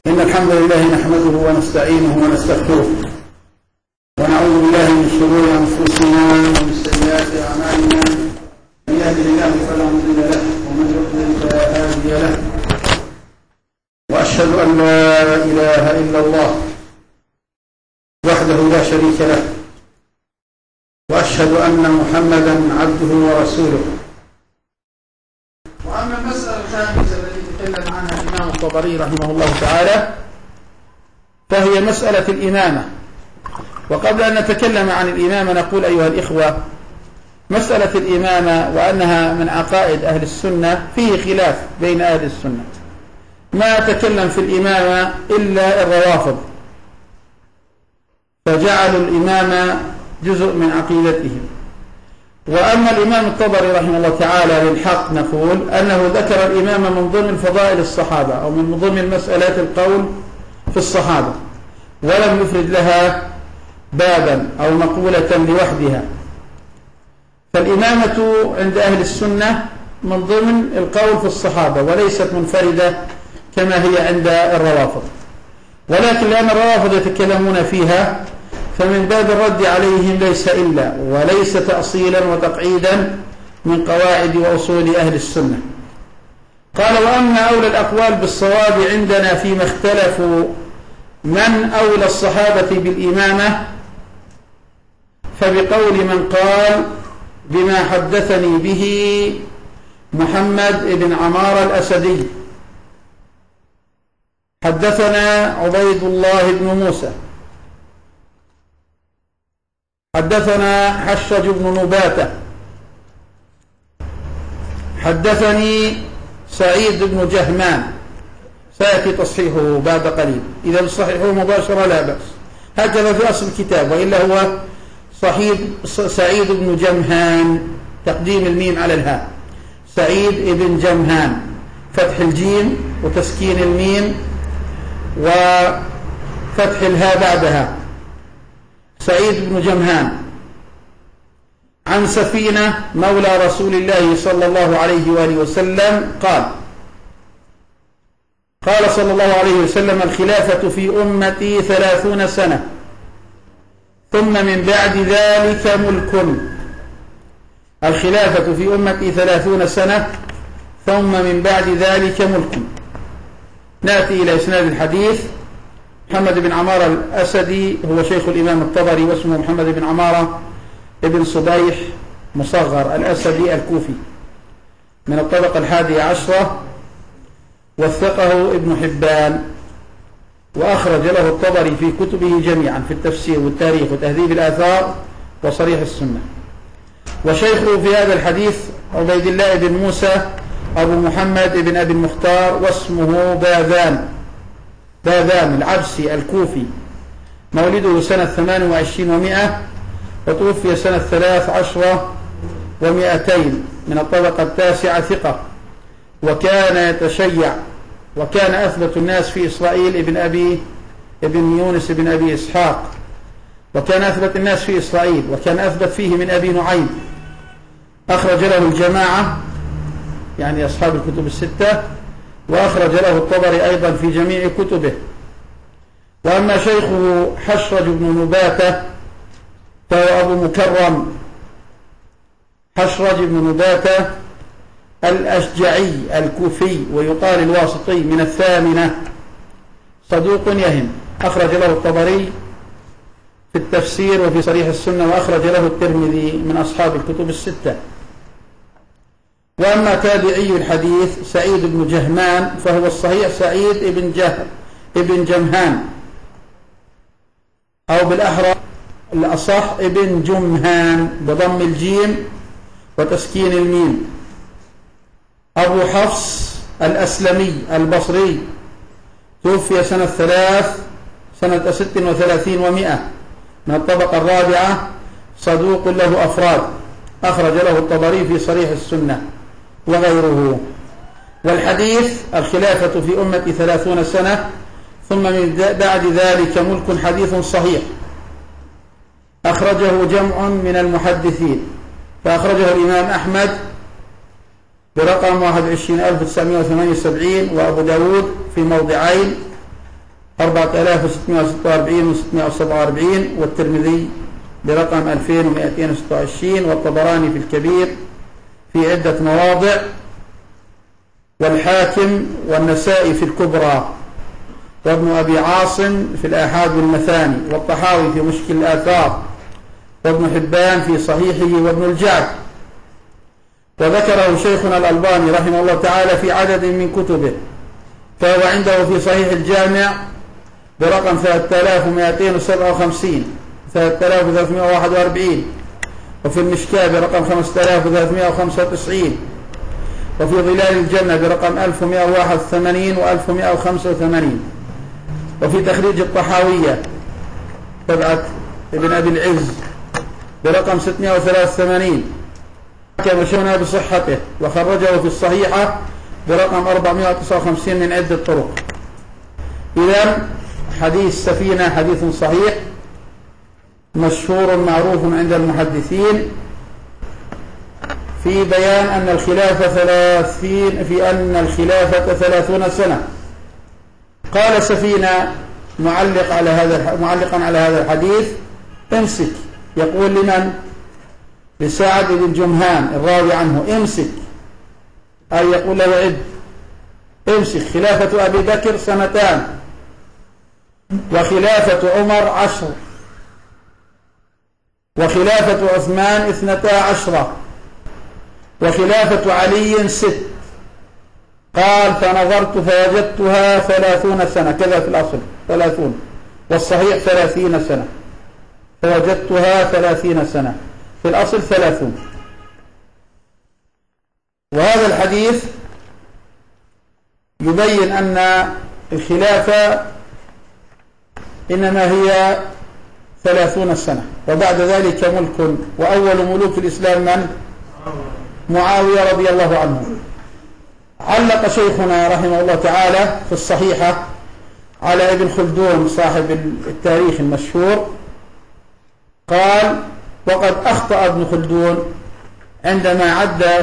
إن الحمد لله نحمده ونستعينه ونستغفره ونعوذ بالله من شرور أنفسنا ومن سيئات أعمالنا. من يهده الله فلا مضل له ومن يضلل فلا هادي له، وأشهد أن لا إله إلا الله وحده لا شريك له، وأشهد أن محمدا عبده ورسوله. وأما المسألة الخامسة التي تكلم عنها الإمام الطبري رحمه الله تعالى فهي مسألة الإمامة. وقبل أن نتكلم عن الإمامة نقول أيها الإخوة، مسألة الإمامة وأنها من عقائد أهل السنة فيه خلاف بين أهل السنة. ما تكلم في الإمامة إلا الروافض، فجعلوا الإمامة جزء من عقيدتهم. وأما الإمام الطبري رحمه الله تعالى للحق نقول أنه ذكر الإمامة من ضمن فضائل الصحابة أو من ضمن مسألات القول في الصحابة، ولم يفرد لها بابا أو مقولة لوحدها. فالإمامة عند أهل السنة من ضمن القول في الصحابة وليست منفردة كما هي عند الروافض، ولكن لأن الروافض يتكلمون فيها فمن باب الرد عليهم ليس إلا وليس تأصيلا وتقعيدا من قواعد وأصول أهل السنة. قال: وأما أولى الأقوال بالصواب عندنا فيما اختلفوا من أولى الصحابة بالإمامة، فبقول من قال بما حدثني به محمد بن عمار الأسدي حدثنا عبيد الله بن موسى حدثنا حشج بن نباتة حدثني سعيد بن جهمان، سيأتي تصحيحه بعد قليل، إذا صحيحه مباشرة لا بأس، هكذا في أصل الكتاب، وإلا هو سعيد بن جمهان، تقديم الميم على الهاء، سعيد بن جمهان، فتح الجيم وتسكين الميم وفتح الهاء بعدها، سعيد بن جمهان عن سفينة مولى رسول الله صلى الله عليه وآله وسلم قال صلى الله عليه وسلم: الخلافة في أمتي 30 سنة ثم من بعد ذلك ملك. الخلافة في أمتي 30 سنة ثم من بعد ذلك ملك. نأتي إلى إسناد الحديث. محمد بن عمارة الأسدي هو شيخ الإمام الطبري، واسمه محمد بن عمارة ابن صبيح مصغر الأسدي الكوفي من الطبقة 11، وثقه ابن حبان، وأخرج له الطبري في كتبه جميعا في التفسير والتاريخ وتهذيب الآثار وصريح السنة. وشيخه في هذا الحديث عبيد الله بن موسى أبو محمد بن أبي المختار، واسمه باذان العبسي الكوفي، مولده سنة 28 و100 وتوفي سنة 13 و200 من الطبقة 9، ثقة، وكان يتشيع، وكان أثبت الناس في إسرائيل ابن يونس بن أبي إسحاق، وكان أثبت الناس في إسرائيل، وكان أثبت فيه من أبي نعيم. أخرج له الجماعة يعني أصحاب الكتب الستة، وأخرج له الطبري أيضا في جميع كتبه. وأما شيخه حشج بن نباتة فهو أبو مكرم حشرج بن نباتة الأشجعي الكوفي، ويقال الواسطي، من 8، صدوق يهم. أخرج له الطبري في التفسير وفي صريح السنة، وأخرج له الترمذي من أصحاب الكتب الستة. وأما تابعي الحديث سعيد بن جهمان فهو الصحيح سعيد ابن جمهان، أو بالأحرى الأصح ابن جمهان بضم الجيم وتسكين الميم، أبو حفص الأسلمي البصري، توفي سنة 36 و100 من الطبقة 4، صدوق له أفراد، أخرج له الطبري في صريح السنة وغيره. والحديث: الخلافة في أمتي 30 سنة ثم من بعد ذلك ملك، حديث صحيح، أخرجه جمع من المحدثين، فأخرجه الإمام أحمد برقم 21978 وأبو داود في موضعين 4646 و647، والترمذي برقم 2226، والطبراني في الكبير في عدة مواضع، والحاكم والنسائي في الكبرى، وابن أبي عاصم في الآحاد والمثاني، والطحاوي في مشكل الآثار، وابن حبان في صحيحه، وابن الجعد. وذكره شيخنا الألباني رحمه الله تعالى في عدد من كتبه، فهو عنده في صحيح الجامع برقم 3257 3341، وفي المشكاة برقم 5395، وفي ظلال الجنة برقم 1181 و1185، وفي تخريج الطحاوية تبعت ابن أبي العز برقم 683 كما شونا بصحته، وخرجه في الصحيحة برقم 459 من عدة طرق. إذن حديث سفينة حديث صحيح مشهور معروف عند المحدثين في بيان أن الخلافة 30 سنة. قال سفينة معلقا على هذا الحديث: امسك. يقول لمن؟ لسعد بن جمهان الراوي عنه: امسك، أي يقول له عد، امسك. خلافة أبي بكر 2 سنة، وخلافة عمر 10، وخلافة عثمان 12، وخلافة علي 6. قال: فنظرت فوجدتها 30 سنة، كذا في الأصل 30، والصحيح 30 سنة، فوجدتها 30 سنة، في الأصل 30. وهذا الحديث يبين أن الخلافة إنما هي 30 سنة، وبعد ذلك ملك، وأول ملوك الإسلام من؟ معاوية رضي الله عنه. علق شيخنا رحمه الله تعالى في الصحيحة على ابن خلدون صاحب التاريخ المشهور، قال: وقد أخطأ ابن خلدون عندما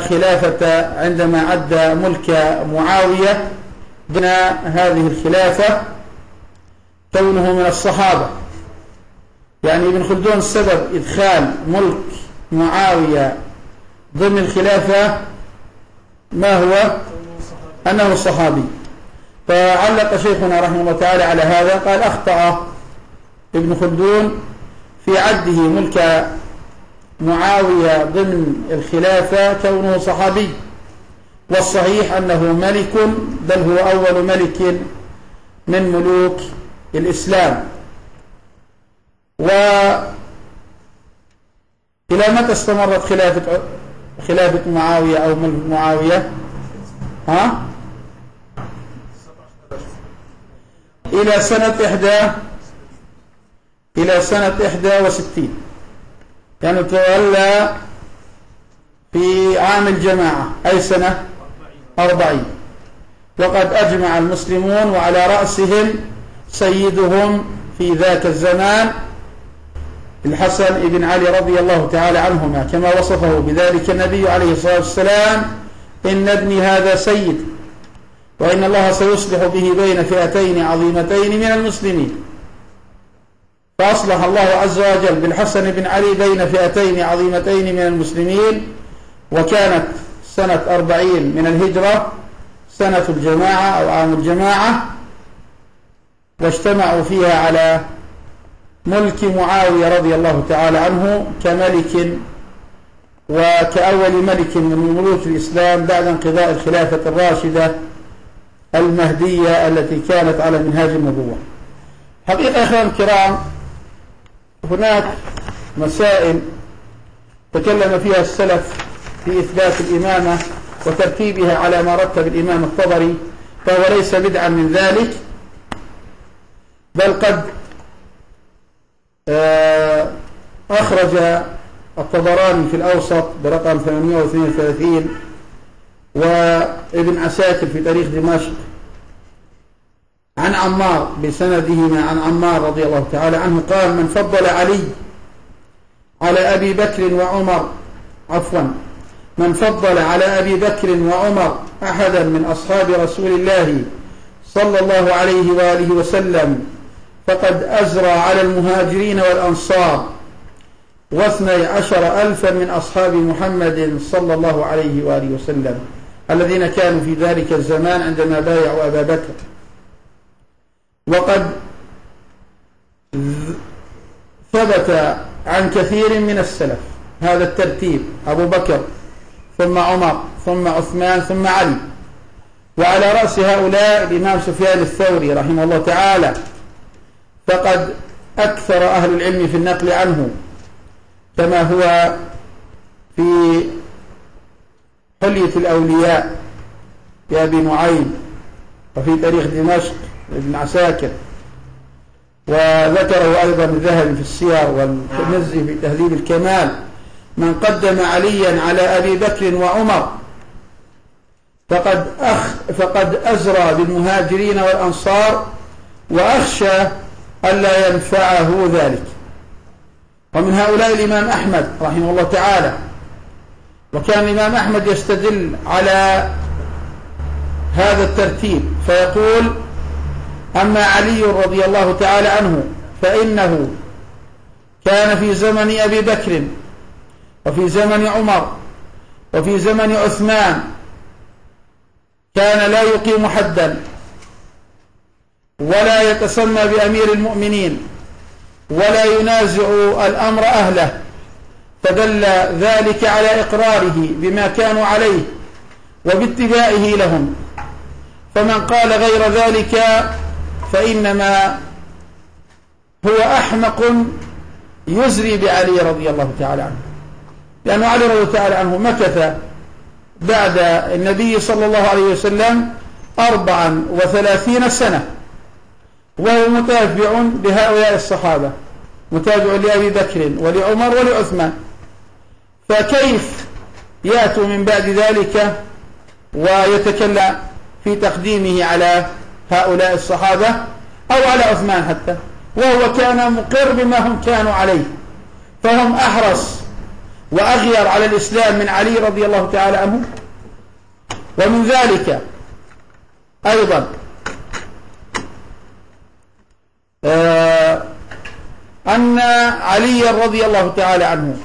عد ملك معاوية ضمن هذه الخلافة كونه من الصحابة. يعني ابن خلدون سبب إدخال ملك معاوية ضمن الخلافة ما هو؟ أنه صحابي. فعلق شيخنا رحمه الله تعالى على هذا، قال: أخطأ ابن خلدون في عده ملك معاوية ضمن الخلافة كونه صحابي، والصحيح أنه ملك، بل هو أول ملك من ملوك الإسلام. وإلى متى استمرت خلافة معاوية أو ملك معاوية؟ إلى سنة 61، يعني تولى في عام الجماعة، أي سنة 40. وقد أجمع المسلمون، وعلى رأسهم سيدهم في ذاك الزمان الحسن بن علي رضي الله تعالى عنهما، كما وصفه بذلك النبي عليه الصلاة والسلام: إن ابني هذا سيد، وإن الله سيصلح به بين فئتين عظيمتين من المسلمين. فأصلح الله عز وجل بالحسن بن علي بين فئتين عظيمتين من المسلمين، وكانت سنة 40 من الهجرة سنة الجماعة أو عام الجماعة، واجتمعوا فيها على ملك معاوية رضي الله تعالى عنه كملك وكأول ملك من ملوك الإسلام بعد انقضاء الخلافة الراشدة المهدية التي كانت على منهاج النبوة. حقيقة أخوان الكرام، هناك مسائل تكلم فيها السلف في إثبات الإمامة وترتيبها على ما رتب الإمام الطبري، فهو ليس بدعا من ذلك، بل قد أخرج الطبراني في الأوسط برقم 832، وابن عساكر في تاريخ دمشق عن عمار بسندهما عن عمار رضي الله تعالى عنه قال: من فضل علي على أبي بكر وعمر من فضل على أبي بكر وعمر أحدا من أصحاب رسول الله صلى الله عليه وآله وسلم فقد أزرى على المهاجرين والأنصار 12,000 من أصحاب محمد صلى الله عليه وآله وسلم الذين كانوا في ذلك الزمان عندما بايعوا أبا بكر. وقد ثبت عن كثير من السلف هذا الترتيب: أبو بكر ثم عمر ثم عثمان ثم علي، وعلى رأس هؤلاء الإمام سفيان الثوري رحمه الله تعالى، فقد أكثر أهل العلم في النقل عنه كما هو في حلية الأولياء لأبي نعيم، وفي تاريخ دمشق لابن عساكر، وذكره أيضا الذهبي في السير والمزي في تهذيب الكمال: من قدم عليا على أبي بكر وعمر فقد أزرى بالمهاجرين والأنصار وأخشى ألا ينفعه ذلك. ومن هؤلاء الإمام أحمد رحمه الله تعالى، وكان الإمام أحمد يستدل على هذا الترتيب فيقول: أما علي رضي الله تعالى عنه فإنه كان في زمن أبي بكر وفي زمن عمر وفي زمن عثمان كان لا يقيم حدا ولا يتسمى بأمير المؤمنين ولا ينازع الأمر أهله، فدل ذلك على إقراره بما كانوا عليه وباتباعه لهم. فمن قال غير ذلك فإنما هو أحمق يزري بعلي رضي الله تعالى عنه، لأن علي رضي الله تعالى عنه مكث بعد النبي صلى الله عليه وسلم 34 سنة وهو متابع لهؤلاء الصحابة، متابع لأبي بكر ولعمر ولعثمان، فكيف يأتوا من بعد ذلك ويتكلم في تقديمه على هؤلاء الصحابة أو على عثمان حتى، وهو كان مقر بما هم كانوا عليه، فهم أحرص وأغير على الإسلام من علي رضي الله تعالى عنه. ومن ذلك أيضا أن علي رضي الله تعالى عنه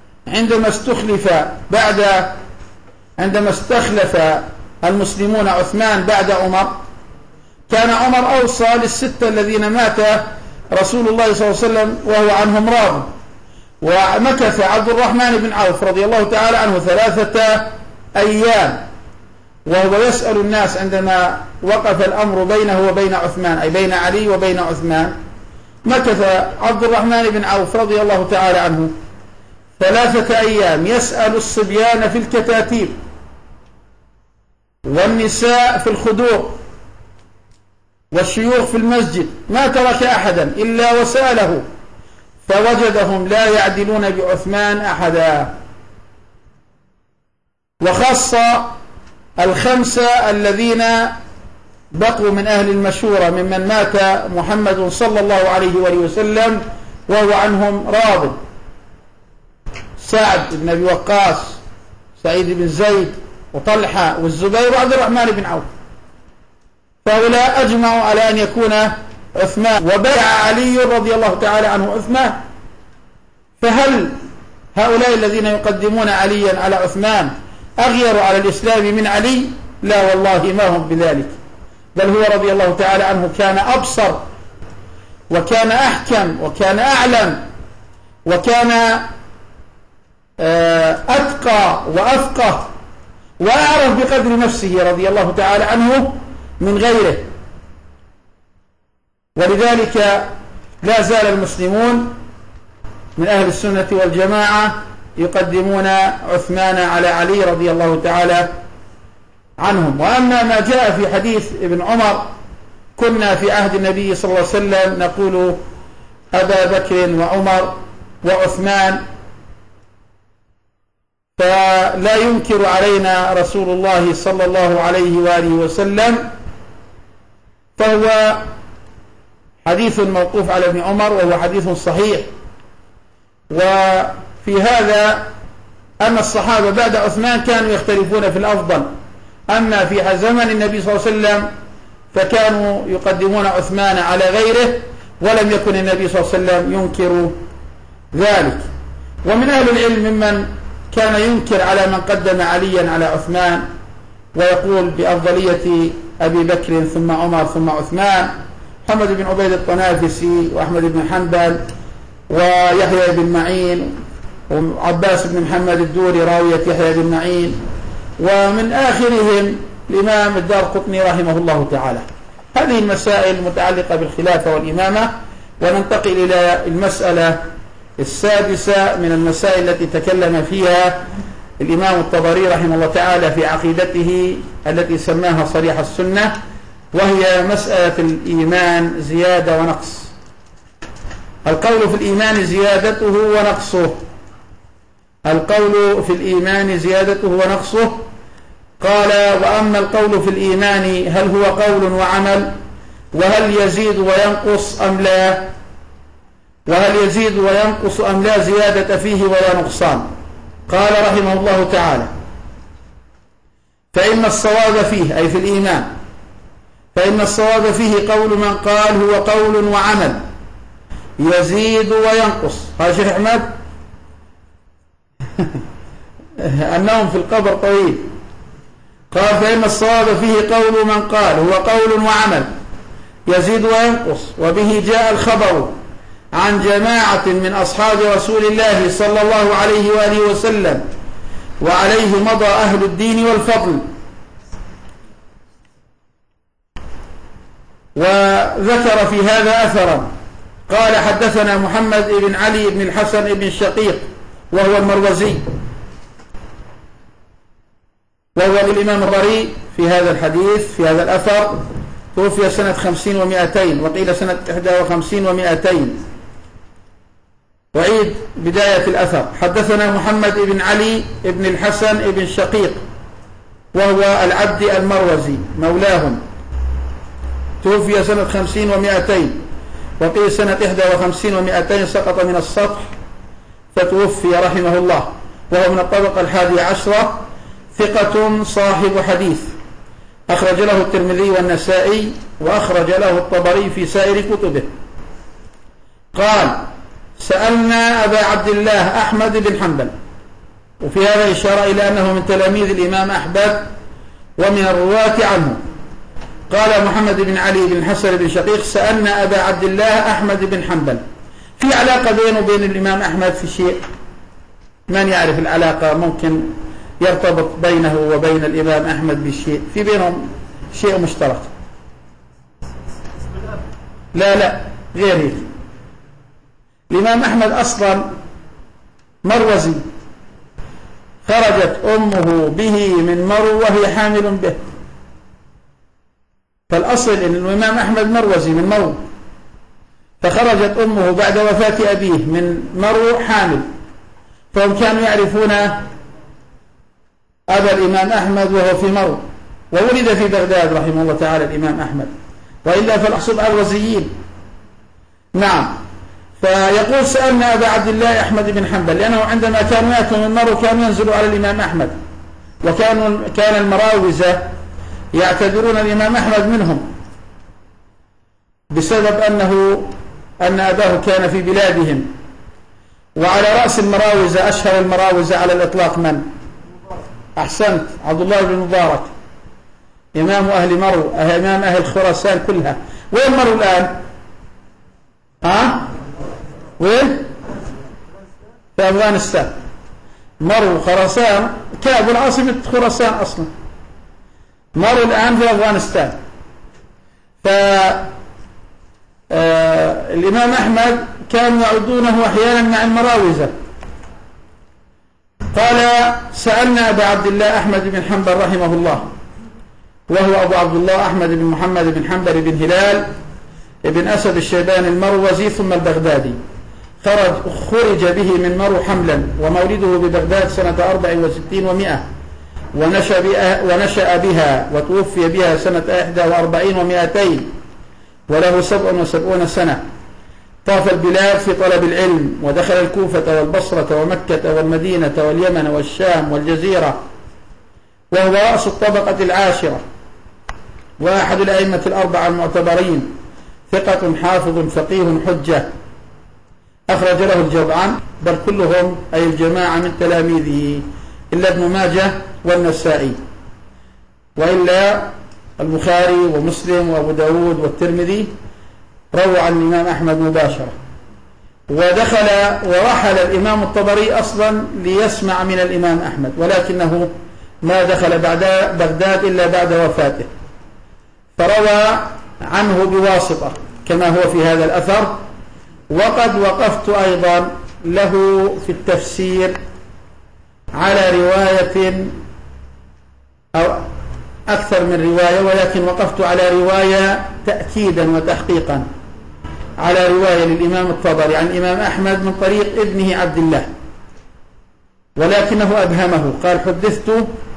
عندما استخلف المسلمون عثمان بعد عمر، كان عمر أوصى للستة الذين مات رسول الله صلى الله عليه وسلم وهو عنهم راض، ومكث عبد الرحمن بن عوف رضي الله تعالى عنه 3 أيام وهو يسأل الناس عندما وقف الأمر بينه وبين عثمان، أي بين علي وبين عثمان. مكث عبد الرحمن بن عوف رضي الله تعالى عنه 3 أيام يسأل الصبيان في الكتاتيب والنساء في الخدور والشيوخ في المسجد، ما ترك أحدا إلا وسأله، فوجدهم لا يعدلون بعثمان أحدا. وخص 5 الذين بقوا من أهل المشورة ممن مات محمد صلى الله عليه وآله وسلم وهو عنهم راض: سعد بن أبي وقاص، سعيد بن زيد، وطلحة والزبير وعبد الرحمن بن عوف. فهؤلاء أجمعوا على أن يكون عثمان، وبايع علي رضي الله تعالى عنه عثمان. فهل هؤلاء الذين يقدمون عليا على عثمان أغيروا على الإسلام من علي؟ لا والله، ما هم بذلك، بل هو رضي الله تعالى عنه كان أبصر وكان أحكم وكان أعلم وكان أتقى وأفقه وأعرف بقدر نفسه رضي الله تعالى عنه من غيره. ولذلك لا زال المسلمون من أهل السنة والجماعة يقدمون عثمان على علي رضي الله تعالى عنهم. وأما ما جاء في حديث ابن عمر: كنا في عهد النبي صلى الله عليه وسلم نقول أبا بكر وعمر وعثمان، فلا ينكر علينا رسول الله صلى الله عليه وآله وسلم، فهو حديث موقوف على ابن عمر وهو حديث صحيح. وفي هذا أن الصحابة بعد عثمان كانوا يختلفون في الأفضل، أما في زمن النبي صلى الله عليه وسلم فكانوا يقدمون عثمان على غيره، ولم يكن النبي صلى الله عليه وسلم ينكر ذلك. ومن أهل العلم ممن كان ينكر على من قدم عليا على عثمان ويقول بأفضلية أبي بكر ثم عمر ثم عثمان، محمد بن عبيد الطنافسي وأحمد بن حنبل ويحيى بن معين وعباس بن محمد الدوري راوية يحيى بن معين، ومن آخرهم الإمام الدارقطني رحمه الله تعالى. هذه المسائل المتعلقة بالخلافة والإمامة. وننتقل إلى المسألة السادسة من المسائل التي تكلم فيها الإمام الطبري رحمه الله تعالى في عقيدته التي سماها صريح السنة، وهي مسألة الإيمان زيادة ونقص. القول في الإيمان زيادته ونقصه. القول في الإيمان زيادته ونقصه. قال: وأما القول في الإيمان هل هو قول وعمل، وهل يزيد وينقص أم لا، وهل يزيد وينقص أم لا زيادة فيه ولا نقصان. قال رحمه الله تعالى: فإن الصواب فيه، أي في الإيمان، فإن الصواب فيه قول من قال هو قول وعمل يزيد وينقص. قال شيخ أحمد النوم في القبر طويل. قال: فإن الصواب فيه قول من قال هو قول وعمل يزيد وينقص، وبه جاء الخبر عن جماعة من أصحاب رسول الله صلى الله عليه وآله وسلم، وعليه مضى أهل الدين والفضل. وذكر في هذا أثرا. قال: حدثنا محمد بن علي بن الحسن بن الشقيق وهو المروزي، وهو الإمام الضري في هذا الحديث في هذا الأثر، توفي سنة 50 و200، وقيل سنة 51 و200. وعيد بداية الأثر: حدثنا محمد بن علي بن الحسن بن الشقيق وهو العبدي المروزي مولاهم، توفي سنة 50 و200، وقيل سنة 51 و200، سقط من السطح فتوفي رحمه الله، وهو من الطبقة 11، ثقة صاحب حديث، أخرج له الترمذي والنسائي، وأخرج له الطبري في سائر كتبه. قال: سألنا أبا عبد الله أحمد بن حنبل. وفي هذا إشارة إلى أنه من تلاميذ الإمام أحمد ومن الرواة عنه. قال محمد بن علي بن الحسن بن شقيق: سألنا أبا عبد الله أحمد بن حنبل. في علاقة بينه وبين الإمام أحمد في شيء؟ من يعرف العلاقة؟ ممكن يرتبط بينه وبين الإمام أحمد بشيء، في بينهم شيء مشترك. لا غير هيك. الإمام أحمد أصلا مروزي، خرجت أمه به من مرو وهي حامل به، فالأصل أن الإمام أحمد مروزي من مرو، فخرجت أمه بعد وفاة أبيه من مرو حامل، فهم كانوا يعرفون أبا الإمام أحمد وهو في مرو، وولد في بغداد رحمه الله تعالى الإمام أحمد، وإلا فالأصل الغزيين. نعم. فيقول: سألنا أبا عبد الله أحمد بن حنبل، لأنه عندما كانوا يأتوا من مرو كانوا ينزلوا على الإمام أحمد، كان المراوزة يعتبرون الإمام أحمد منهم بسبب أن أباه كان في بلادهم. وعلى رأس المراوزة أشهر المراوزة على الإطلاق من؟ أحسنت، عبد الله بن مبارك، إمام أهل مرو، إمام أهل خراسان كلها. وين مرو الآن؟ وين؟ في أفغانستان. مرو خراسان كابل عاصمة خراسان أصلا، مرو الآن في أفغانستان. فالإمام أحمد كانوا يعدونه أحيانا مع المراوزة. قال: سألنا أبا عبد الله أحمد بن حنبل رحمه الله، وهو أبو عبد الله أحمد بن محمد بن حنبل بن هلال بن أسد الشيباني المروزي ثم البغدادي، خرج به من مرو حملا، ومولده ببغداد سنة 64 و100، ونشأ بها وتوفي بها سنة 41 و200، وله 77 سنة. طاف البلاد في طلب العلم، ودخل الكوفة والبصرة ومكة والمدينة واليمن والشام والجزيرة، وهو رأس الطبقة 10. وأحد الأئمة الأربعة المعتبرين، ثقة حافظ فقيه حجة، أخرج له الجمعان، بل كلهم أي الجماعة من تلاميذه إلا ابن ماجه والنسائي، وإلا البخاري ومسلم وأبو داود والترمذي رووا عن الإمام أحمد مباشرة. ودخل ورحل الإمام الطبري أصلا ليسمع من الإمام أحمد، ولكنه ما دخل بغداد إلا بعد وفاته، فروى عنه بواسطة كما هو في هذا الأثر. وقد وقفت أيضا له في التفسير على رواية أو أكثر من رواية، ولكن وقفت على رواية تأكيدا وتحقيقا، على رواية للإمام الطبري عن الإمام أحمد من طريق ابنه عبد الله، ولكنه أبهمه، قال حدثت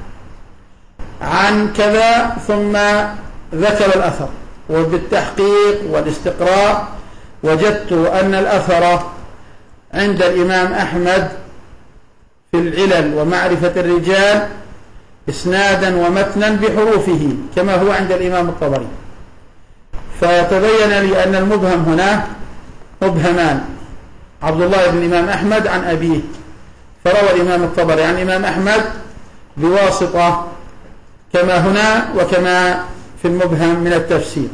عن كذا ثم ذكر الأثر، وبالتحقيق والاستقراء وجدت أن الأثر عند الإمام أحمد في العلل ومعرفة الرجال إسنادا ومتنا بحروفه كما هو عند الإمام الطبري. فتبين لي أن المبهم هنا مبهمان، عبد الله بن الإمام أحمد عن أبيه، فروى الإمام الطبري عن الإمام أحمد بواسطة كما هنا وكما في المبهم من التفسير.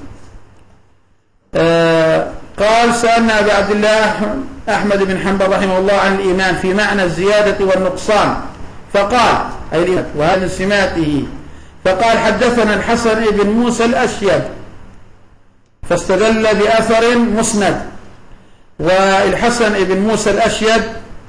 قال سألنا أبي عبد الله أحمد بن حنبل رحمه الله عن الإيمان في معنى الزيادة والنقصان، فقال أي الإيمان وهذا من سماته، فقال حدثنا الحسن بن موسى الأشيب، فاستدل بأثر مسند. والحسن بن موسى الأشيب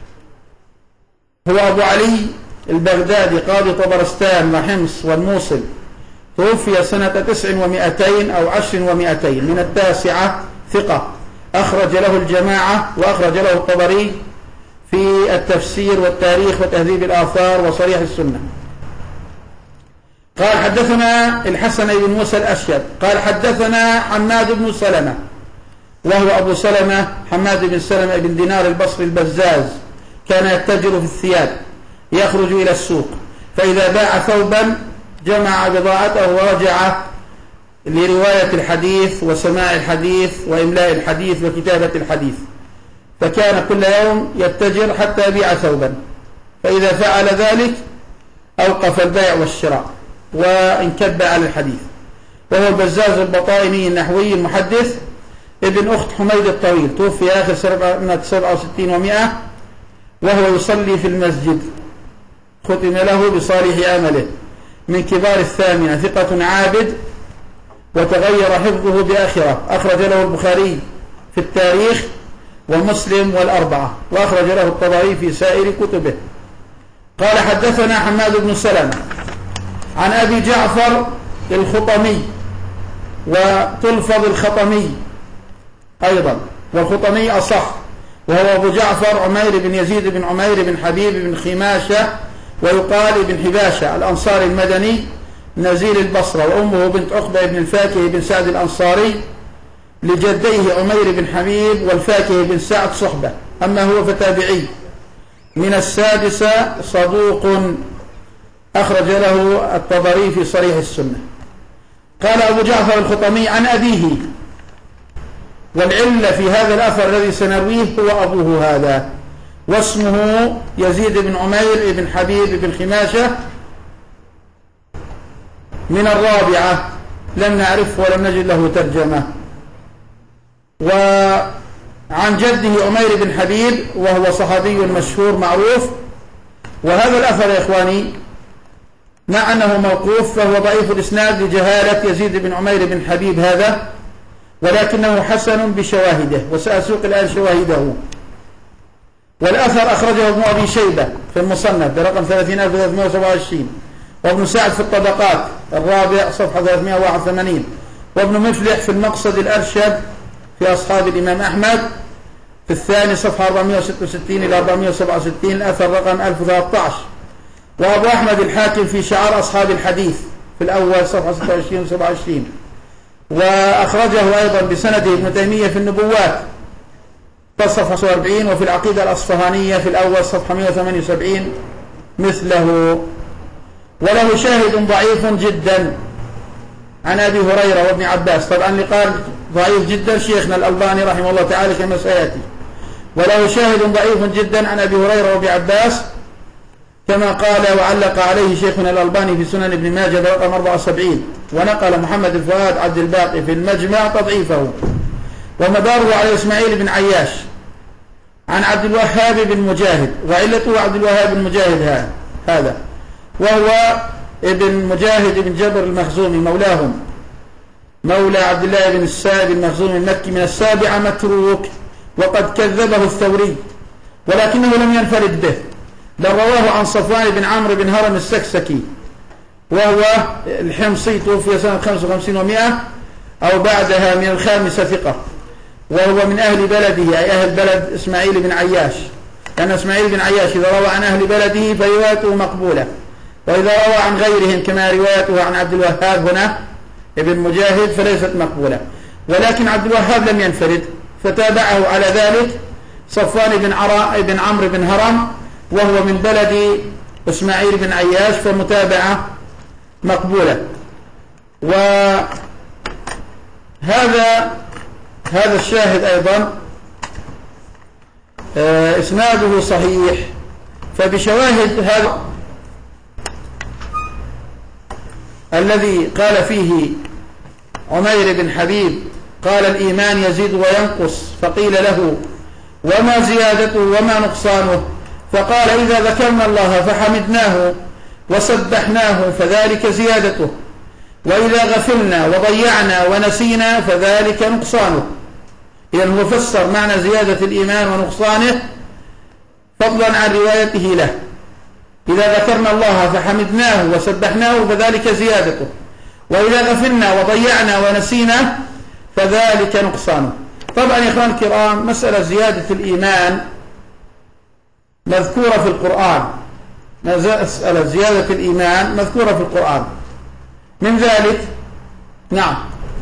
هو أبو علي البغدادي قاضي طبرستان وحمص والموصل، توفي سنة 900 أو 10 من التاسعة، ثقة، أخرج له الجماعة، وأخرج له الطبري في التفسير والتاريخ وتهذيب الآثار وصريح السنة. قال حدثنا الحسن بن موسى الأشيب قال حدثنا حماد بن سلمة، وهو أبو سلمة حماد بن سلمة بن دينار البصري البزاز، كان يتجر في الثياب، يخرج إلى السوق، فإذا باع ثوبا جمع بضاعته ورجع لرواية الحديث وسماع الحديث وإملاء الحديث وكتابة الحديث، فكان كل يوم يتجر حتى يبيع ثوبا، فإذا فعل ذلك أوقف البيع والشراء وانكب على الحديث. وهو البزاز البطائني النحوي المحدث، ابن أخت حميد الطويل، توفي آخر سنة 67 و100، وهو يصلي في المسجد، ختم له بصالح عمله، من كبار الثامنة، ثقة عابد، وتغير حفظه بآخرة، أخرج له البخاري في التاريخ ومسلم والأربعة، وأخرج له الطبري في سائر كتبه. قال حدثنا حماد بن سلمة عن أبي جعفر الخطمي، وتلفظ الخطمي أيضا، والخطمي أصح، وهو أبو جعفر عمير بن يزيد بن عمير بن حبيب بن خماشة، ويقال بن حباشة الأنصاري المدني نزيل البصرة، وأمه بنت عقبة بن الفاكه بن سعد الأنصاري، لجديه عمير بن حبيب والفاكه بن سعد صحبة، أما هو فتابعي من السادسة، صدوق، أخرج له الطبري في صريح السنة. قال أبو جعفر الخطمي عن أبيه، والعلة في هذا الأثر الذي سنرويه هو أبوه هذا، واسمه يزيد بن عمير بن حبيب بن خماشة، من الرابعة، لم نعرفه ولم نجد له ترجمة. وعن جده عمير بن حبيب، وهو صحابي مشهور معروف. وهذا الأثر يا إخواني مع أنه موقوف فهو ضعيف الإسناد لجهالة يزيد بن عمير بن حبيب هذا، ولكنه حسن بشواهده، وسأسوق الآن شواهده. والأثر أخرجه ابن أبي شيبة في المصنف برقم 30327، وابن سعد في الطبقات الرابع صفحة 381، وابن مفلح في المقصد الأرشد في أصحاب الإمام أحمد في الثاني صفحة 466 إلى 467، الأثر رقم 1013. وأبو أحمد الحاكم في شعار أصحاب الحديث في الأول صفحة 26 و 27، وأخرجه أيضا بسنده ابن تيمية في النبوات صفحة 40، وفي العقيدة الأصفهانية في الأول صفحة 178 مثله. وله شاهد ضعيف جدا عن أبي هريرة وابن عباس. طبعا اللي قال ضعيف جدا شيخنا الألباني رحمه الله تعالى كما سيأتي، وله شاهد ضعيف جدا عن أبي هريرة وابن عباس كما قال وعلق عليه شيخنا الألباني في سنن ابن ماجه رقم 74. ونقل محمد الفؤاد عبد الباقي في المجمع تضعيفه، ومداره على إسماعيل بن عياش عن عبد الوهاب بن مجاهد، وعلته عبد الوهاب بن مجاهد هذا وهو ابن مجاهد بن جبر المخزومي مولاهم، مولى عبد الله بن السائب المخزومي المكي من السابعة، متروك وقد كذبه الثوري ولكنه لم ينفرد به، بل رواه عن صفوان بن عمرو بن هرم السكسكي وهو الحمصي، توفي سنة 55 و100 أو بعدها من الخامسة، ثقة، وهو من أهل بلده أي أهل بلد إسماعيل بن عياش، لأن إسماعيل بن عياش إذا روى عن أهل بلده فروايته مقبولة، وإذا روى عن غيرهم كما روايته عن عبد الوهاب هنا ابن مجاهد فليست مقبولة. ولكن عبد الوهاب لم ينفرد، فتابعه على ذلك صفوان بن عمرو بن هرم وهو من بلد إسماعيل بن عياش، فمتابعة مقبولة. وهذا الشاهد أيضا إسناده صحيح، فبشواهد هذا الذي قال فيه عمير بن حبيب قال الإيمان يزيد وينقص، فقيل له وما زيادته وما نقصانه؟ فقال إذا ذكرنا الله فحمدناه وسبحناه فذلك زيادته، وإذا غفلنا وضيعنا ونسينا فذلك نقصانه. إذن هو فسر معنى زيادة الإيمان ونقصانه فضلا عن روايته له. إذا ذكرنا الله فحمدناه وسبحناه فذلك زيادته، وإذا غفلنا وضيعنا ونسينا فذلك نقصانه. طبعا يا إخوان الكرام، مسألة زيادة الإيمان مذكورة في القرآن، مسألة زيادة الإيمان مذكورة في القرآن، من ذلك نعم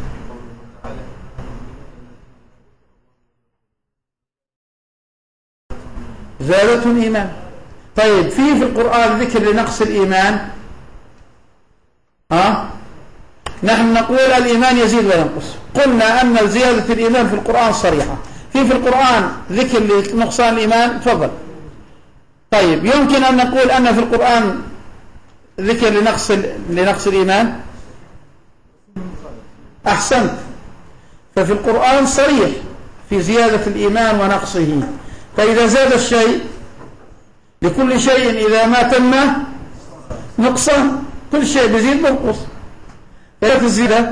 زادته الإيمان. طيب في القرآن ذكر لنقص الإيمان؟ نحن نقول الإيمان يزيد وينقص. قلنا أن زيادة الإيمان في القرآن صريحة. في القرآن ذكر لنقصان الإيمان؟ تفضل. طيب يمكن أن نقول أن في القرآن ذكر لنقص الإيمان؟ أحسنت. ففي القرآن صريح في زيادة الإيمان ونقصه. فإذا زاد الشيء، لكل شيء إذا ما تم نقصان، كل شيء بيزيد بينقص. فإذا الزيادة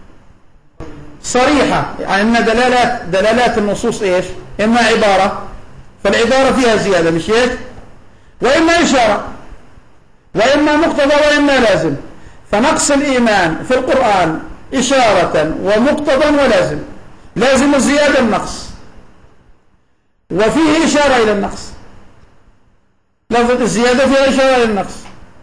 صريحة، يعني أن دلالات النصوص إيش؟ إما عبارة، فالعبارة فيها زيادة مش هيك، وإما إشارة، وإما مقتضى وإما لازم. فنقص الإيمان في القرآن إشارة ومقتضى ولازم. لازم الزيادة النقص، وفيه إشارة إلى النقص، لفظة الزيادة فيها إشارة إلى النقص،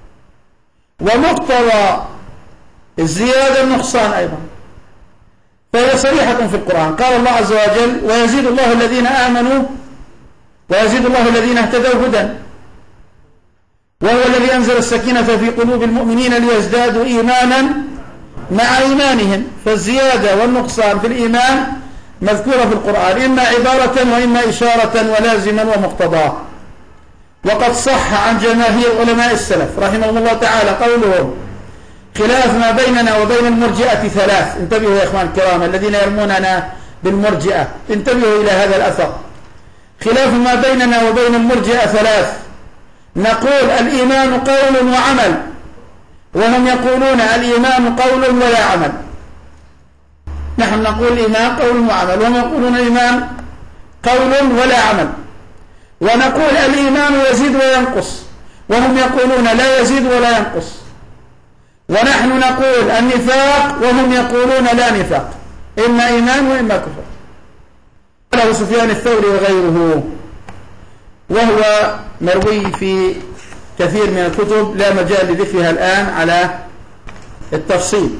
ومقتضى الزيادة النقصان أيضا، فهي صريحة في القرآن. قال الله عز وجل ويزيد الله الذين آمنوا ويزيد الله الذين اهتدوا هدى، وهو الذي أنزل السكينة في قلوب المؤمنين ليزدادوا إيمانا مع إيمانهم. فالزيادة والنقصان في الإيمان مذكورة في القرآن، إما عبارة وإما إشارة ولازما ومقتضاه. وقد صح عن جماهير علماء السلف رحمهم الله تعالى قولهم خلاف ما بيننا وبين المرجئة ثلاث. انتبهوا يا إخوان الكرام الذين يرموننا بالمرجئة، انتبهوا إلى هذا الأثر. خلاف ما بيننا وبين المرجئة ثلاث. نقول الإيمان قول وعمل، وهم يقولون الإيمان قول ولا عمل. نحن نقول الإيمان قول وعمل، وهم يقولون الإيمان قول ولا عمل. ونقول الإيمان يزيد وينقص، وهم يقولون لا يزيد ولا ينقص. ونحن نقول النفاق، وهم يقولون لا نفاق، إما إيمان وإما كفر. قاله سفيان الثوري وغيره، وهو مروي في كثير من الكتب، لا مجال لذكرها الآن على التفصيل.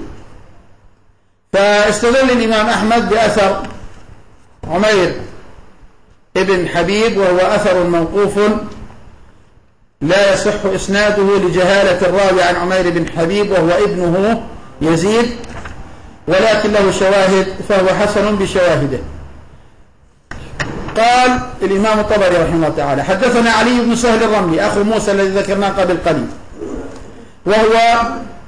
فاستدل الإمام أحمد بأثر عمير ابن حبيب، وهو أثر موقوف لا يصح إسناده لجهالة الراوي عن عمير بن حبيب وهو ابنه يزيد ولكن له شواهد فهو حسن بشواهده. قال الإمام الطبري رحمه الله تعالى: حدثنا علي بن سهل الرملي أخو موسى الذي ذكرناه قبل قليل، وهو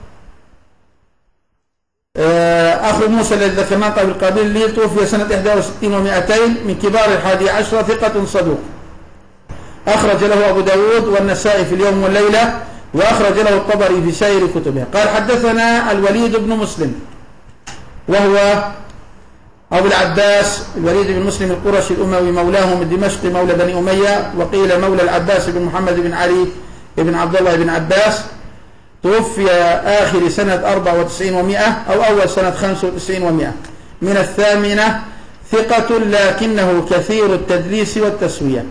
أخو موسى الذي ذكرناه قبل قليل، توفي سنة 61 و200 من كبار 11، ثقة صدوق، أخرج له أبو داود والنسائي في اليوم والليلة، وأخرج له الطبري في سائر كتبه. قال: حدثنا الوليد بن مسلم وهو أبو العباس الوليد بن مسلم القرشي الأموي، مولاهم الدمشقي، مولى بني أمية، وقيل مولى العباس بن محمد بن علي بن عبد الله بن عباس، توفي آخر سنة 94 و100 أو أول سنة 95 و100 من 8، ثقة لكنه كثير التدليس والتسوية.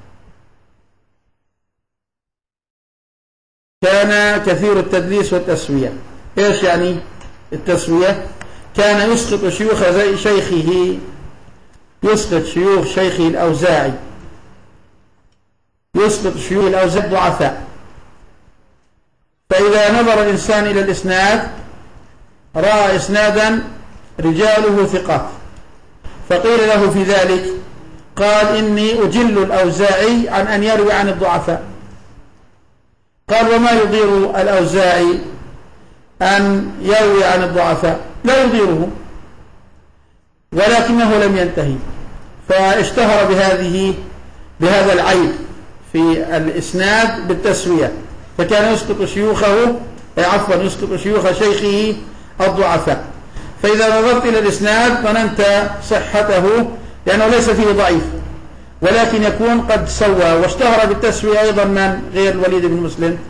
كان كثير التدليس والتسوية. إيش يعني التسوية؟ كان يسقط شيوخ شيخه، يسقط شيوخ شيخه الأوزاعي، يسقط شيوخ الأوزاعي ضعفاء. فإذا نظر الإنسان إلى الإسناد رأى إسنادا رجاله ثقات، فقيل له في ذلك قال: إني أجل الأوزاعي عن أن يروي عن الضعفاء. قال: وما يضير الأوزاعي أن يروي عن الضعفاء؟ لا يضيره، ولكنه لم ينتهي، فاشتهر بهذا العيب في الإسناد بالتسوية، فكان يسقط شيوخه يسقط شيوخ شيخه الضعفاء. فإذا نظرت إلى الإسناد ظننت صحته لأنه ليس فيه ضعيف، ولكن يكون قد سوى. واشتهر بالتسوية أيضا من غير الوليد بن مسلم؟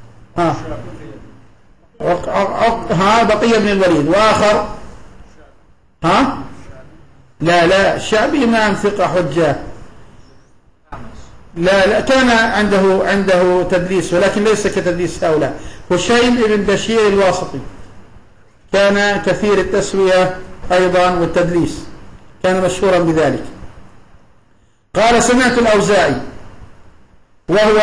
بقية بن الوليد، وآخر لا الشعبي إمام ثقة حجة، لا كان عنده تدليس، ولكن ليس كتدليس هؤلاء. هشيم بن بشير الواسطي كان كثير التسوية أيضا والتدليس، كان مشهورا بذلك. قال: سمعت الأوزاعي وهو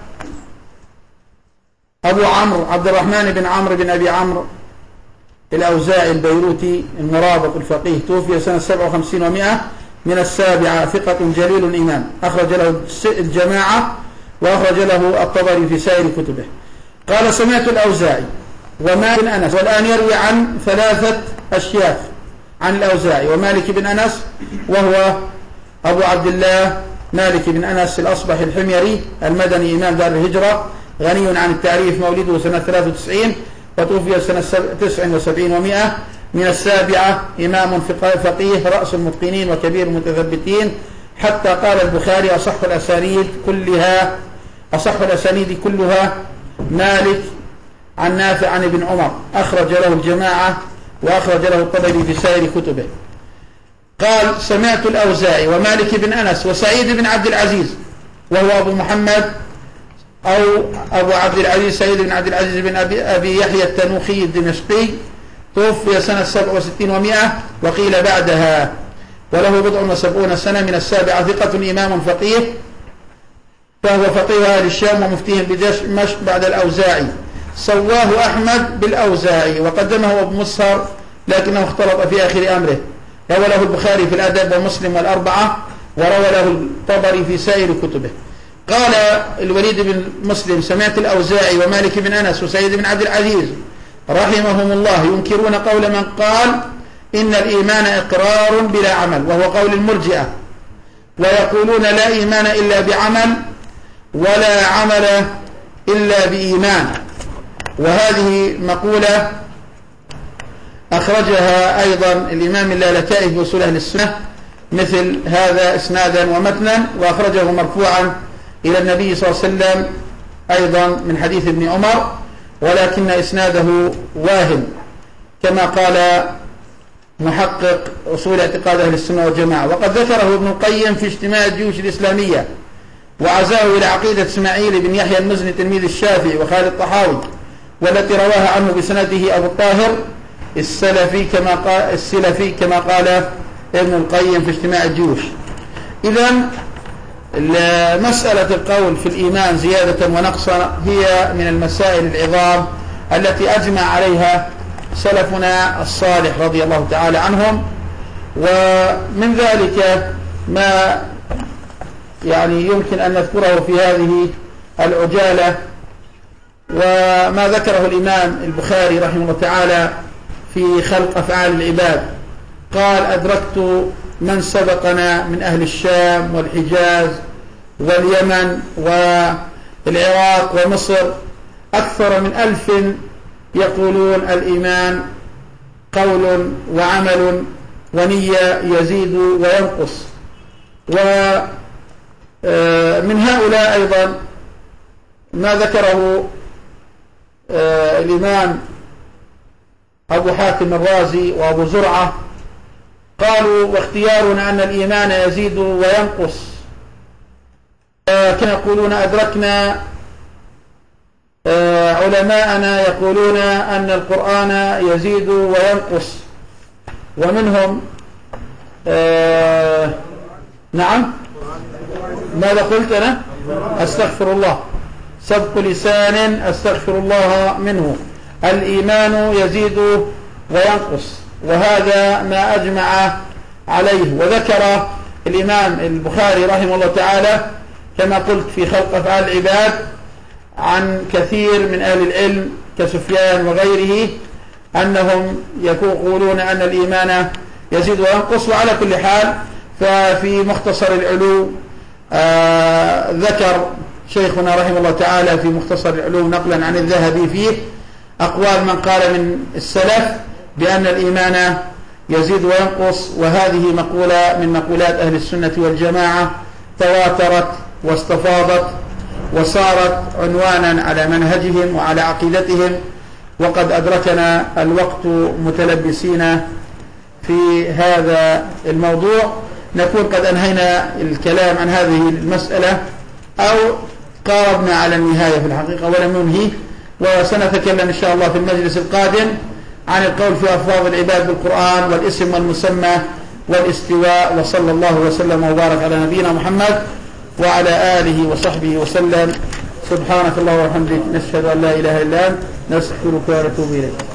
أبو عمرو عبد الرحمن بن عمرو بن أبي عمرو الأوزاعي البيروتي المرابط الفقيه، توفي سنة 57 و100 من 7، ثقة جليل إمام، أخرج له الجماعة وأخرج له الطبري في سائر كتبه. قال: سمعت الأوزاعي ومالك بن أنس، والآن يروي عن 3 أشياخ عن الأوزاعي: ومالك بن أنس وهو أبو عبد الله مالك بن أنس الأصبحي الحميري المدني، إمام دار الهجرة، غني عن التعريف، مولده سنة 93 وتوفي سنة 79 و100 من 7، إمام فقيه، رأس المتقنين وكبير المتثبتين، حتى قال البخاري: أصح الأسانيد كلها مالك عن نافع عن ابن عمر، أخرج له الجماعة وأخرج له الطبري في سائر كتبه. قال: سمعت الأوزاعي ومالك بن أنس وسعيد بن عبد العزيز وهو أبو محمد أو أبو عبد العزيز سعيد بن عبد العزيز بن أبي يحيى التنوخي الدمشقي، توفي سنة 67 و100 وقيل بعدها، وله 70 سنة من 7، ثقة إمام فقيه، فهو فقيه أهل الشام ومفتيهم بدمشق بعد الأوزاعي. سواه أحمد بالأوزاعي وقدمه أبو مسهر، لكنه اختلط في آخر أمره. روى له البخاري في الأدب ومسلم والأربعة، وروى له الطبري في سائر كتبه. قال الوليد بن مسلم: سمعت الأوزاعي ومالك بن أنس وسعيد بن عبد العزيز رحمهم الله ينكرون قول من قال إن الإيمان إقرار بلا عمل، وهو قول المرجئة، ويقولون لا إيمان إلا بعمل ولا عمل إلا بإيمان. وهذه مقولة أخرجها أيضا الإمام اللالكائي في أصول أهل السنة مثل هذا إسنادا ومتنا، وأخرجه مرفوعا إلى النبي صلى الله عليه وسلم أيضا من حديث ابن عمر، ولكن إسناده واهم كما قال محقق أصول اعتقاد أهل السنة والجماعة. وقد ذكره ابن القيم في اجتماع الجيوش الإسلامية، وعزاه إلى عقيدة إسماعيل بن يحيى المزني تلميذ الشافعي وخالد الطحاوي، والتي رواها عنه بسنده أبو الطاهر السلفي كما قال ابن القيم في اجتماع الجيوش. إذن مسألة القول في الإيمان زيادة ونقصا هي من المسائل العظام التي أجمع عليها سلفنا الصالح رضي الله تعالى عنهم. ومن ذلك ما يعني يمكن أن نذكره في هذه العجالة، وما ذكره الإمام البخاري رحمه الله تعالى في خلق أفعال العباد. قال: أدركت من سبقنا من أهل الشام والحجاز واليمن والعراق ومصر أكثر من 1000 يقولون الإيمان قول وعمل ونية يزيد وينقص. ومن هؤلاء أيضا ما ذكره الإمام أبو حاتم الرازي وأبو زرعة، قالوا: واختيارنا أن الإيمان يزيد وينقص. كانوا يقولون: أدركنا علماءنا يقولون أن القرآن يزيد وينقص. ومنهم نعم، ماذا قلت أنا؟ أستغفر الله، سبق لسان أستغفر الله منه. الإيمان يزيد وينقص، وهذا ما أجمع عليه. وذكر الإمام البخاري رحمه الله تعالى كما قلت في خلق أفعال العباد عن كثير من أهل العلم كسفيان وغيره أنهم يقولون أن الإيمان يزيد وينقص. وعلى كل حال ففي مختصر العلوم ذكر شيخنا رحمه الله تعالى في مختصر العلوم نقلا عن الذهبي فيه أقوال من قال من السلف بأن الإيمان يزيد وينقص، وهذه مقولة من مقولات أهل السنة والجماعة تواترت واستفاضت وصارت عنوانا على منهجهم وعلى عقيدتهم. وقد أدركنا الوقت متلبسين في هذا الموضوع، نكون قد أنهينا الكلام عن هذه المسألة أو قاربنا على النهاية في الحقيقة ولم ننهي. وسنتكلم إن شاء الله في المجلس القادم عن القول في ألفاظ العباد بالقرآن والاسم والمسمى والاستواء. وصلى الله وسلم وبارك على نبينا محمد وعلى آله وصحبه وسلم. سبحانك اللهم وبحمدك، نشهد أن لا إله إلا أنت، نستغفرك ونتوب إليك.